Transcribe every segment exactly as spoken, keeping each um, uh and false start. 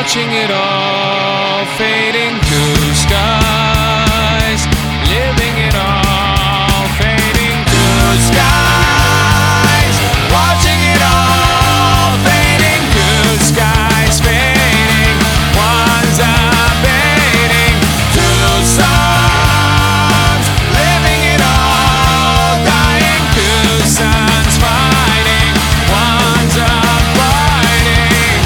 watching it all fading to skies, living it all fading to skies, watching it all fading to skies, fading, one's abating to suns, living it all, dying to suns, fighting, one's abiding.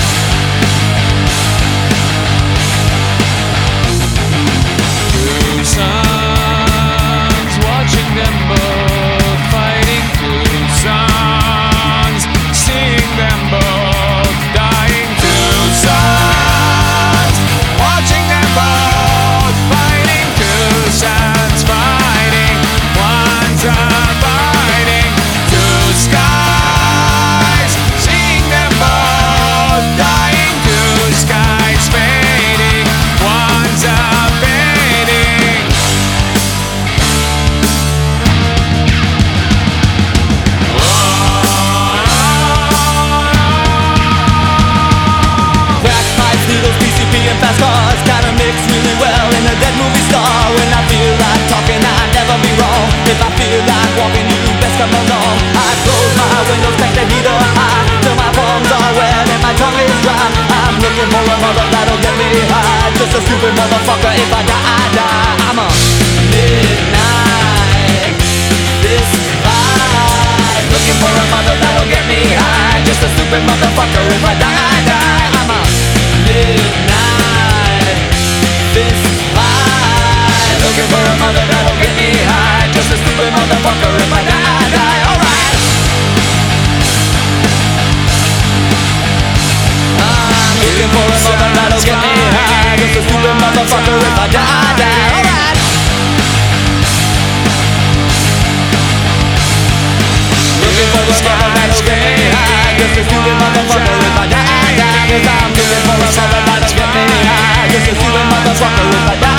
Two suns, watching them both fighting. Two suns, seeing them both dying. Two suns, watching them both fighting. Two suns fighting, one's abiding. Two skies, seeing them both dying. Two skies fading, one's abating. Crack pipes, needles, P C P and fast cars kinda mix really well in a dead movie star. When I feel like talking, I'd never be wrong. If I feel like walking, you best come along. I close my windows, crank the heater high till my palms are wet and my tongue is dry. I'm looking for a mother that'll get me high. Just a stupid motherfucker. If I die, I die. I'm a midnight this vibe. Looking for a mother that'll get me high. Just a stupid motherfucker. If I die, I die. I'm a midnight this vibe. Looking for a mother that'll get me high. Just a stupid motherfucker. If I die, I die. Alright. I'm looking for a mother that'll get me high. Just a stupid motherfucker. If I die, I die. Alright. Looking for a mother that'll get me high. Just a stupid motherfucker. If I die, I die. 'Cause I'm looking for a mother that'll get me high. Just a stupid motherfucker. If I die,